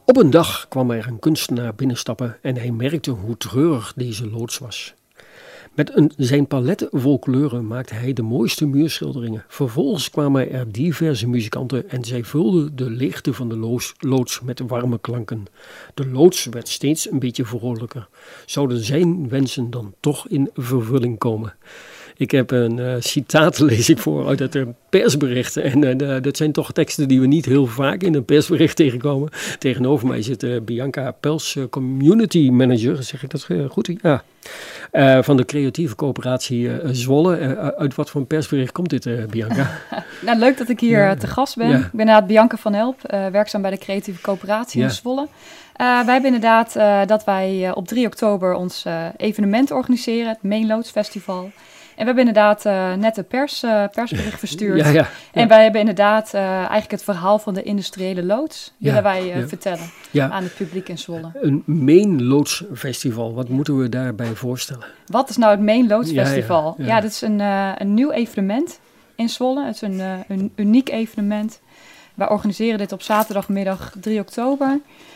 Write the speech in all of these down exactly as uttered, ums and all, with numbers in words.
Op een dag kwam er een kunstenaar binnenstappen en hij merkte hoe treurig deze loods was. Met een, zijn paletten vol kleuren maakte hij de mooiste muurschilderingen. Vervolgens kwamen er diverse muzikanten en zij vulden de leegte van de loods, loods met warme klanken. De loods werd steeds een beetje vrolijker. Zouden zijn wensen dan toch in vervulling komen? Ik heb een uh, citaat, lees ik voor, uit het uh, persbericht. En uh, dat zijn toch teksten die we niet heel vaak in een persbericht tegenkomen. Tegenover mij zit uh, Bianca Pels, uh, community manager, zeg ik dat uh, goed? Ja. Uh, van de creatieve coöperatie uh, Zwolle. Uh, uit wat voor een persbericht komt dit, uh, Bianca? Nou, leuk dat ik hier ja. te gast ben. Ja. Ik ben inderdaad Bianca van Help, uh, werkzaam bij de creatieve coöperatie ja. in Zwolle. Uh, wij hebben inderdaad uh, dat wij uh, op drie oktober ons uh, evenement organiseren, het Main Loods Festival. En we hebben inderdaad uh, net een pers, uh, persbericht verstuurd. Ja, ja, ja. En wij hebben inderdaad uh, eigenlijk het verhaal van de industriële loods willen ja, wij uh, ja. vertellen ja. aan het publiek in Zwolle. Een Main Loods Festival, wat moeten we daarbij voorstellen? Wat is nou het Main Loods Festival? Ja, ja. ja dat is een, uh, een nieuw evenement in Zwolle. Het is een, uh, een uniek evenement. Wij organiseren dit op zaterdagmiddag drie oktober.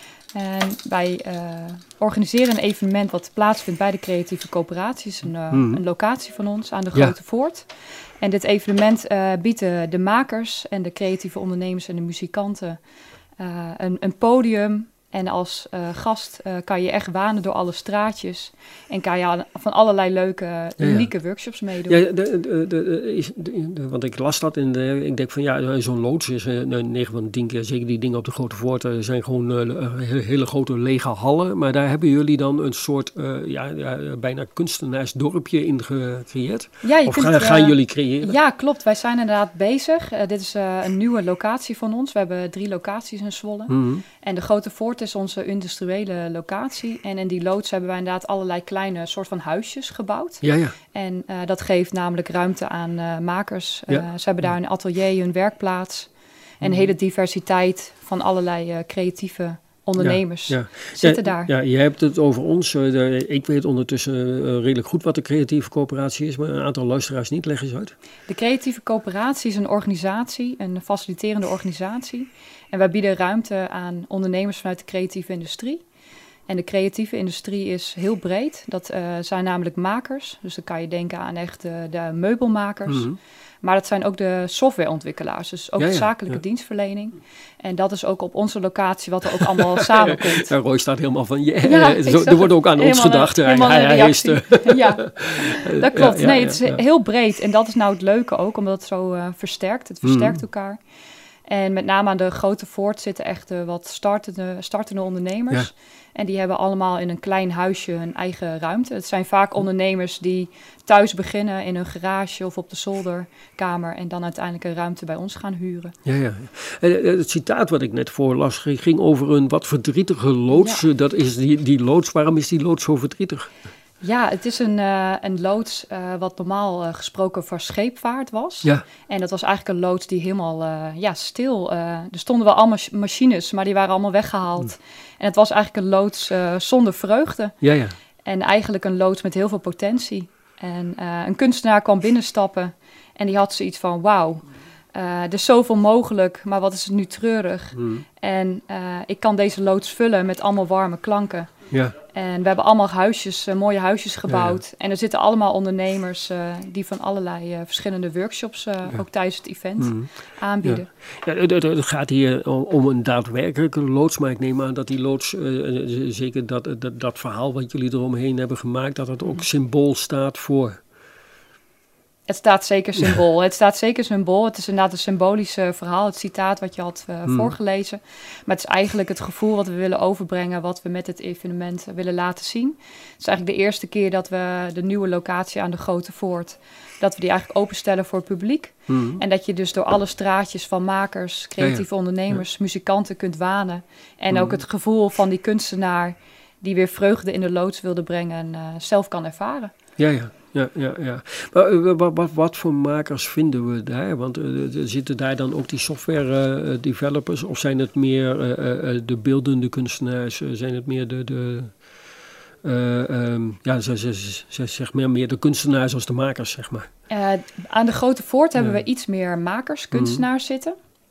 En wij uh, organiseren een evenement wat plaatsvindt bij de creatieve coöperaties. Een, uh, mm. een locatie van ons aan de Grote ja. Voort. En dit evenement uh, biedt de, de makers en de creatieve ondernemers en de muzikanten uh, een, een podium. En als uh, gast uh, kan je echt wanen door alle straatjes. En kan je van allerlei leuke, unieke ja, ja. workshops meedoen. Ja, de, de, de, is, de, de, want ik las dat en de, ik denk van ja, zo'n loods is uh, negen van de tien keer, zeker die dingen op de Grote Voort, uh, zijn gewoon uh, hele, hele grote lege hallen. Maar daar hebben jullie dan een soort, uh, ja, ja, bijna kunstenaarsdorpje in gecreëerd? Ja, je of kunt, gaan, uh, gaan jullie creëren? Ja, klopt. Wij zijn inderdaad bezig. Uh, dit is uh, een nieuwe locatie van ons. We hebben drie locaties in Zwolle. Mm-hmm. En de Grote Voort is onze industriële locatie. En in die loods hebben wij inderdaad allerlei kleine soort van huisjes gebouwd. Ja, ja. En uh, dat geeft namelijk ruimte aan uh, makers. Uh, ja. Ze hebben daar een atelier, een werkplaats. En een hele diversiteit van allerlei uh, creatieve ondernemers ja, ja. zitten ja, daar. Ja, je hebt het over ons. Uh, de, ik weet ondertussen uh, redelijk goed wat de creatieve coöperatie is, maar een aantal luisteraars niet. Leg eens uit. De creatieve coöperatie is een organisatie, een faciliterende organisatie. En wij bieden ruimte aan ondernemers vanuit de creatieve industrie. En de creatieve industrie is heel breed. Dat uh, zijn namelijk makers. Dus dan kan je denken aan echt uh, de meubelmakers. Mm-hmm. Maar dat zijn ook de softwareontwikkelaars. Dus ook ja, ja, de zakelijke ja. dienstverlening. En dat is ook op onze locatie wat er ook allemaal samenkomt. Ja, Roy staat helemaal van, yeah, ja, zo, er wordt ook aan ons gedacht. Hij, hij, hij is de... Ja, dat klopt. Ja, ja, nee, het is ja, ja. heel breed. En dat is nou het leuke ook, omdat het zo uh, versterkt. Het versterkt mm. elkaar. En met name aan de Grote Voort zitten echt uh, wat startende, startende ondernemers. Ja. En die hebben allemaal in een klein huisje hun eigen ruimte. Het zijn vaak ondernemers die thuis beginnen in hun garage of op de zolderkamer. En dan uiteindelijk een ruimte bij ons gaan huren. Ja, ja. En het citaat wat ik net voorlas ging over een wat verdrietige loods. Ja. Dat is die, die loods. Waarom is die loods zo verdrietig? Ja, het is een, uh, een loods uh, wat normaal uh, gesproken voor scheepvaart was. Ja. En dat was eigenlijk een loods die helemaal uh, ja, stil... Uh, er stonden wel allemaal machines, maar die waren allemaal weggehaald. Mm. En het was eigenlijk een loods uh, zonder vreugde. Ja, ja. En eigenlijk een loods met heel veel potentie. En uh, een kunstenaar kwam binnenstappen en die had zoiets van... wauw, uh, er is zoveel mogelijk, maar wat is het nu treurig. Mm. En uh, ik kan deze loods vullen met allemaal warme klanken. Ja. En we hebben allemaal huisjes, uh, mooie huisjes gebouwd. Ja, ja. En er zitten allemaal ondernemers uh, die van allerlei uh, verschillende workshops uh, ja. ook tijdens het event mm-hmm. aanbieden. Ja. Ja, het, het gaat hier om een daadwerkelijke loods, maar ik neem aan dat die loods, uh, zeker dat, dat, dat verhaal wat jullie eromheen hebben gemaakt, dat het ook symbool staat voor... Het staat zeker symbool. Het staat zeker symbool. Het is inderdaad een symbolisch uh, verhaal, het citaat wat je had uh, mm. voorgelezen. Maar het is eigenlijk het gevoel wat we willen overbrengen, wat we met het evenement uh, willen laten zien. Het is eigenlijk de eerste keer dat we de nieuwe locatie aan de Grote Voort, dat we die eigenlijk openstellen voor het publiek. Mm. En dat je dus door alle straatjes van makers, creatieve ja, ja. ondernemers, ja. muzikanten kunt wanen. En mm. ook het gevoel van die kunstenaar die weer vreugde in de loods wilde brengen, uh, zelf kan ervaren. Ja, ja. Ja, ja, ja. Maar uh, wat, wat, wat voor makers vinden we daar? Want uh, zitten daar dan ook die software uh, developers? Of zijn het meer uh, uh, de beeldende kunstenaars? Uh, zijn het meer de... de uh, um, ja, ze, ze, ze, zeg maar meer de kunstenaars als de makers, zeg maar. Uh, aan de Grote Voort hebben ja. we iets meer makers, kunstenaars mm. zitten.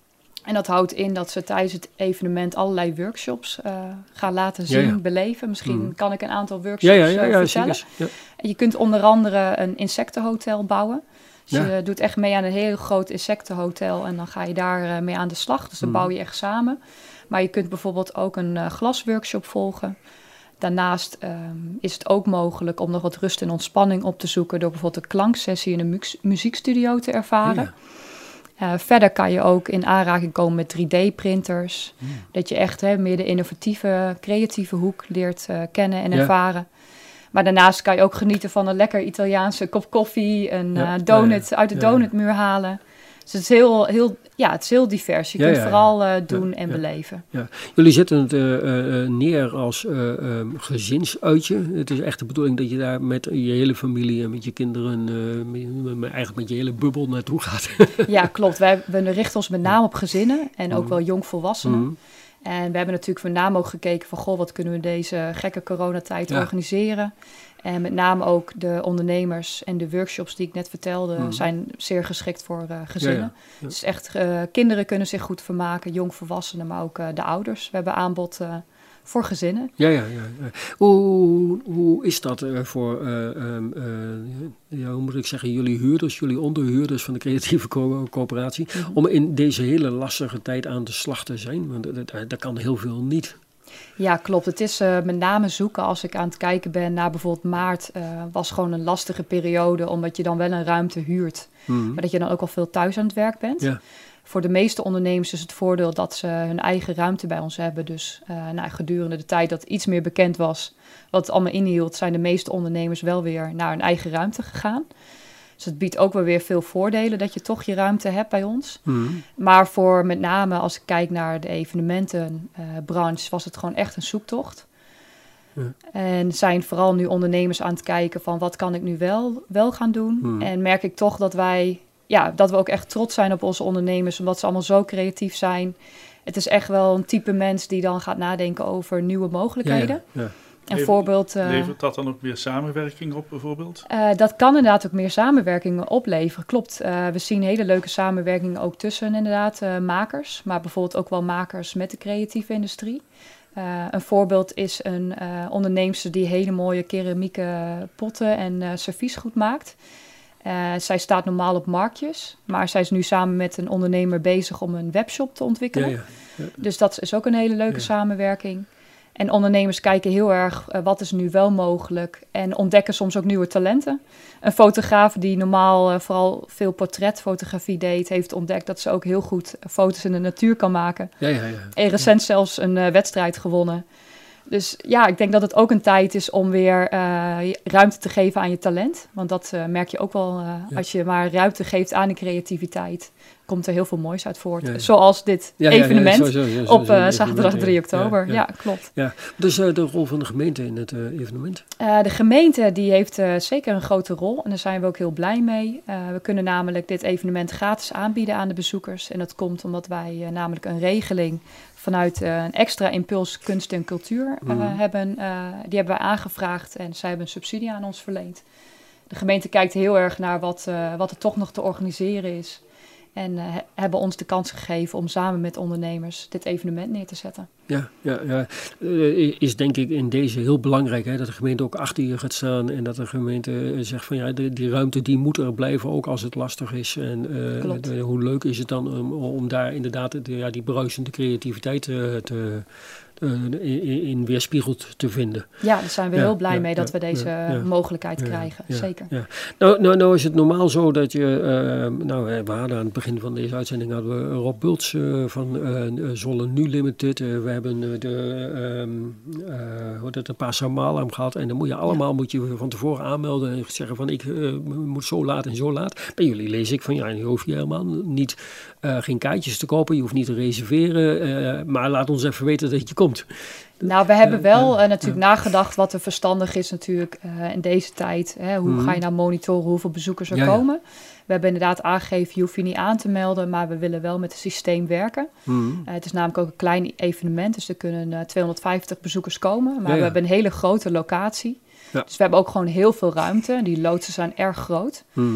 En dat houdt in dat ze tijdens het evenement allerlei workshops uh, gaan laten zien, ja, ja. beleven. Misschien mm. kan ik een aantal workshops ja, ja, ja, ja, uh, vertellen. Ja. En je kunt onder andere een insectenhotel bouwen. Dus ja. je doet echt mee aan een heel groot insectenhotel en dan ga je daar uh, mee aan de slag. Dus dan mm. bouw je echt samen. Maar je kunt bijvoorbeeld ook een uh, glasworkshop volgen. Daarnaast um, is het ook mogelijk om nog wat rust en ontspanning op te zoeken door bijvoorbeeld een klanksessie in een mu- muziekstudio te ervaren. Ja. Uh, verder kan je ook in aanraking komen met drie D-printers. Mm. Dat je echt hè, meer de innovatieve, creatieve hoek leert uh, kennen en ja. ervaren. Maar daarnaast kan je ook genieten van een lekker Italiaanse kop koffie, een ja. uh, donut ja, ja. uit de donutmuur halen. Dus het is heel, heel, ja, het is heel divers. Je ja, kunt ja, vooral uh, doen ja, en ja. beleven. Ja. Jullie zetten het uh, uh, neer als uh, um, gezinsuitje. Het is echt de bedoeling dat je daar met je hele familie en met je kinderen, uh, met, eigenlijk met je hele bubbel naartoe gaat. Ja, klopt. Wij we richten ons met name op gezinnen en ook mm. wel jongvolwassenen. Mm. En we hebben natuurlijk met name ook gekeken van, goh, wat kunnen we deze gekke coronatijd ja. organiseren? En met name ook de ondernemers en de workshops die ik net vertelde, mm. zijn zeer geschikt voor uh, gezinnen. Ja, ja. Ja. Dus echt, uh, kinderen kunnen zich goed vermaken, jongvolwassenen, maar ook uh, de ouders. We hebben aanbod uh, voor gezinnen. Ja, ja, ja. ja. Hoe, hoe is dat uh, voor, uh, um, uh, ja, hoe moet ik zeggen, jullie huurders, jullie onderhuurders van de creatieve co- coöperatie, mm-hmm. om in deze hele lastige tijd aan de slag te zijn? Want dat kan heel veel niet. Ja, klopt. Het is uh, met name zoeken als ik aan het kijken ben naar bijvoorbeeld maart. Uh, was gewoon een lastige periode, omdat je dan wel een ruimte huurt. Mm-hmm. Maar dat je dan ook al veel thuis aan het werk bent. Ja. Voor de meeste ondernemers is het voordeel dat ze hun eigen ruimte bij ons hebben. Dus uh, nou, gedurende de tijd dat iets meer bekend was wat het allemaal inhield, zijn de meeste ondernemers wel weer naar hun eigen ruimte gegaan. Dus het biedt ook wel weer veel voordelen dat je toch je ruimte hebt bij ons. Mm. Maar voor met name als ik kijk naar de evenementenbranche, uh, was het gewoon echt een zoektocht. Ja. En zijn vooral nu ondernemers aan het kijken van wat kan ik nu wel, wel gaan doen. Mm. En merk ik toch dat wij, ja, dat we ook echt trots zijn op onze ondernemers, omdat ze allemaal zo creatief zijn. Het is echt wel een type mens die dan gaat nadenken over nieuwe mogelijkheden. Ja, ja, ja. Een Levert, voorbeeld, uh, levert dat dan ook meer samenwerking op bijvoorbeeld? Uh, dat kan inderdaad ook meer samenwerking opleveren, klopt. Uh, we zien hele leuke samenwerkingen ook tussen inderdaad uh, makers, maar bijvoorbeeld ook wel makers met de creatieve industrie. Uh, een voorbeeld is een uh, onderneemster die hele mooie keramieke potten en uh, serviesgoed maakt. Uh, zij staat normaal op marktjes, maar zij is nu samen met een ondernemer bezig om een webshop te ontwikkelen. Ja, ja. Ja. Dus dat is ook een hele leuke ja. samenwerking. En ondernemers kijken heel erg, uh, wat is nu wel mogelijk? En ontdekken soms ook nieuwe talenten. Een fotograaf die normaal uh, vooral veel portretfotografie deed, heeft ontdekt dat ze ook heel goed foto's in de natuur kan maken. Ja, ja, ja. En recent ja. zelfs een uh, wedstrijd gewonnen. Dus ja, ik denk dat het ook een tijd is om weer uh, ruimte te geven aan je talent. Want dat uh, merk je ook wel, uh, ja. als je maar ruimte geeft aan de creativiteit, komt er heel veel moois uit voort. Ja, ja. Zoals dit ja, evenement ja, ja, zo, zo, zo, op uh, zaterdag drie oktober. Ja, ja. ja klopt. Ja. Dus uh, de rol van de gemeente in het uh, evenement? Uh, de gemeente die heeft uh, zeker een grote rol en daar zijn we ook heel blij mee. Uh, we kunnen namelijk dit evenement gratis aanbieden aan de bezoekers. En dat komt omdat wij uh, namelijk een regeling vanuit uh, een extra impuls kunst en cultuur uh, mm. hebben. Uh, die hebben we aangevraagd en zij hebben een subsidie aan ons verleend. De gemeente kijkt heel erg naar wat, uh, wat er toch nog te organiseren is. En uh, he, hebben ons de kans gegeven om samen met ondernemers dit evenement neer te zetten. Ja, ja, ja. Uh, is denk ik in deze heel belangrijk, hè, dat de gemeente ook achter je gaat staan. En dat de gemeente uh, zegt van ja, de, die ruimte die moet er blijven, ook als het lastig is. En uh, de, hoe leuk is het dan om, om daar inderdaad de, ja, die bruisende creativiteit uh, te... Uh, in, in weerspiegeld te vinden. Ja, daar zijn we ja, heel blij ja, mee dat ja, we deze ja, mogelijkheid ja, krijgen. Ja, Zeker. Ja. Nou, nou, nou is het normaal zo dat je... Uh, nou, we hadden aan het begin van deze uitzending hadden we Rob Bults uh, van uh, Zwolle Nu Limited. Uh, we hebben uh, de, um, uh, hoe dat, een paar Samalam gehad. En dan moet je allemaal ja. moet je van tevoren aanmelden en zeggen van ik uh, moet zo laat en zo laat. Bij jullie lees ik van ja, je hoeft je helemaal niet uh, geen kaartjes te kopen. Je hoeft niet te reserveren. Uh, maar laat ons even weten dat je komt. Nou, we hebben wel uh, natuurlijk ja. nagedacht wat er verstandig is natuurlijk uh, in deze tijd. Hè? Hoe mm-hmm. ga je nou monitoren hoeveel bezoekers er ja, komen? Ja. We hebben inderdaad aangegeven, je hoeft je niet aan te melden, maar we willen wel met het systeem werken. Mm-hmm. Uh, het is namelijk ook een klein evenement, dus er kunnen uh, tweehonderdvijftig bezoekers komen. Maar ja, ja. we hebben een hele grote locatie. Ja. Dus we hebben ook gewoon heel veel ruimte. Die loodsen zijn erg groot. Mm-hmm.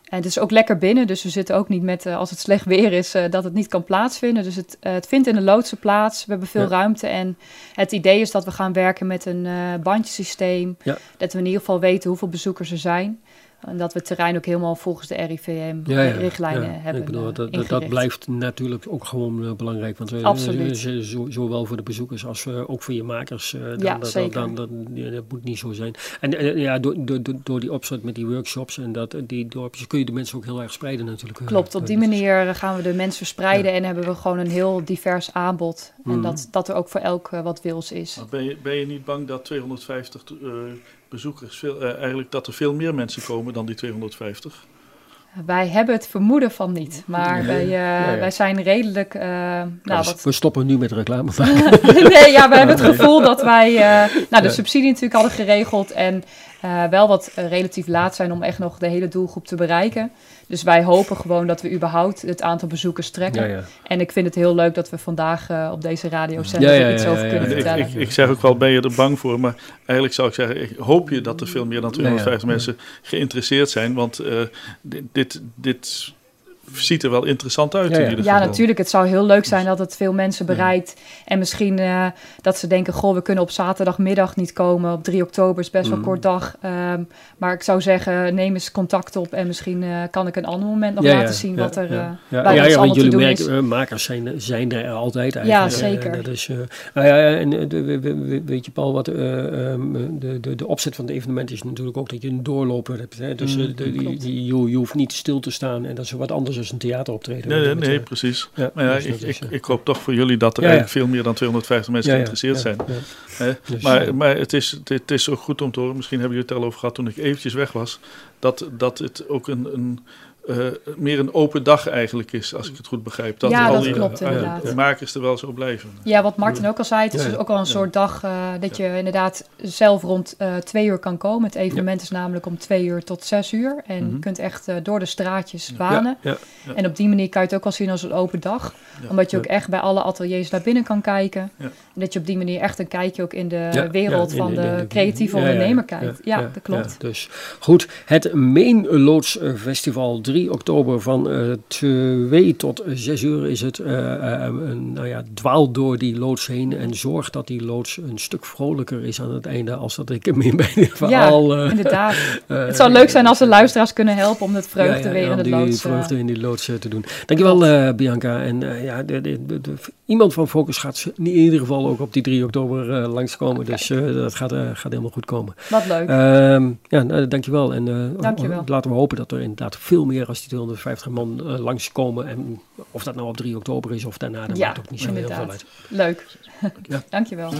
En het is ook lekker binnen, dus we zitten ook niet met, uh, als het slecht weer is, uh, dat het niet kan plaatsvinden. Dus het, uh, het vindt in de loodsen plaats. We hebben veel ja. ruimte en het idee is dat we gaan werken met een uh, bandjesysteem. Ja. Dat we in ieder geval weten hoeveel bezoekers er zijn. En dat we het terrein ook helemaal volgens de R I V M-richtlijnen ja, ja. ja. hebben. Ik bedoel, dat, dat, dat blijft natuurlijk ook gewoon uh, belangrijk. Want uh, Absoluut. Zo, zowel voor de bezoekers als uh, ook voor je makers. Uh, dan, ja, dat, zeker. Dan, dan, dan, dat moet niet zo zijn. En uh, ja, door, door, door die opzet met die workshops en dat, die dorpjes kun je de mensen ook heel erg spreiden natuurlijk. Klopt, op die manier gaan we de mensen verspreiden ja. en hebben we gewoon een heel divers aanbod. En mm. dat, dat er ook voor elk uh, wat wils is. Maar ben je, ben je niet bang dat tweehonderdvijftig... Uh, bezoekers, veel, uh, eigenlijk dat er veel meer mensen komen dan die tweehonderdvijftig? Wij hebben het vermoeden van niet, maar nee. wij, uh, ja, ja. wij zijn redelijk... Uh, nou, ja, wat... We stoppen nu met reclame nee, ja, we hebben het gevoel dat wij uh, nou, de ja. subsidie natuurlijk hadden geregeld en uh, wel wat uh, relatief laat zijn om echt nog de hele doelgroep te bereiken. Dus wij hopen gewoon dat we überhaupt het aantal bezoekers trekken. Ja, ja. En ik vind het heel leuk dat we vandaag uh, op deze radiozender ja, ja, ja, iets over ja, ja, kunnen ja, ja. vertellen. Ik, ik, ik zeg ook wel, ben je er bang voor? Maar eigenlijk zou ik zeggen, ik hoop je dat er veel meer dan tweehonderdvijftig ja, ja. mensen geïnteresseerd zijn. Want uh, dit, dit, dit ziet er wel interessant uit. Ja, ja. in ieder ja geval. natuurlijk. Het zou heel leuk zijn dat het veel mensen bereikt. Ja. En misschien uh, dat ze denken, goh, we kunnen op zaterdagmiddag niet komen. Op drie oktober is best wel een mm. kort dag. Um, maar ik zou zeggen, neem eens contact op. En misschien uh, kan ik een ander moment nog ja, laten ja, zien ja, wat er ja. Uh, ja, bij ja, ons ja, allemaal te jullie doen merken, is. Uh, makers zijn, zijn er altijd eigenlijk. Ja, zeker. Uh, dat is, uh, nou ja, en uh, weet je Paul, wat uh, um, de, de, de opzet van het evenement is natuurlijk ook dat je een doorloper hebt. Hè? Dus uh, de, die, die, je, je hoeft niet stil te staan. En dat is wat anders dan een theateroptreden. Nee, nee, nee, precies. Ja, maar ja, dus ik, is, ik, ik hoop toch voor jullie dat er ja, eigenlijk ja. veel meer dan tweehonderdvijftig mensen ja, ja, geïnteresseerd ja, zijn. Ja. Eh, dus, maar ja. maar het, is, het is ook goed om te horen, misschien hebben jullie het al over gehad toen ik eventjes weg was, dat, dat het ook een, een uh, meer een open dag eigenlijk is, als ik het goed begrijp. Dat ja, al dat die klopt uh, inderdaad. De makers er wel zo blijven. Ja, wat Martin ook al zei, het is ja, ook al een ja. soort dag uh, dat je inderdaad zelf rond uh, twee uur kan komen. Het evenement ja. is namelijk om twee uur tot zes uur. En mm-hmm. je kunt echt uh, door de straatjes wanen. Ja, ja, ja. En op die manier kan je het ook wel zien als een open dag. Ja, omdat je ja. ook echt bij alle ateliers naar binnen kan kijken. Ja. En dat je op die manier echt een kijkje ook in de ja, wereld ja, in, van de, de, de creatieve ja, ondernemer ja, kijkt. Ja, ja, ja dat klopt. Ja, dus goed, het Main Loods Festival drie oktober van uh, twee tot zes uur is het. Uh, uh, nou ja, dwaal door die loods heen en zorg dat die loods een stuk vrolijker is aan het einde als dat ik hem in bij dit verhaal... Ja, uh, inderdaad. Uh, het zou leuk zijn als de luisteraars kunnen helpen om het vreugde ja, ja, weer ja, in het die loods... vreugde in die loods uh, te doen. Dankjewel uh, Bianca. En uh, ja, de, de, de, de, iemand van Focus gaat in ieder geval ook op die drie oktober uh, langskomen. Okay. Dus uh, dat gaat, uh, gaat helemaal goed komen. Wat leuk. Uh, ja, nou, dankjewel. En uh, dankjewel. Laten we hopen dat er inderdaad veel meer als die tweehonderdvijftig man uh, langskomen. En of dat nou op drie oktober is of daarna, dat ja, maakt ook niet zo inderdaad. heel veel uit. Leuk. Ja. Dankjewel.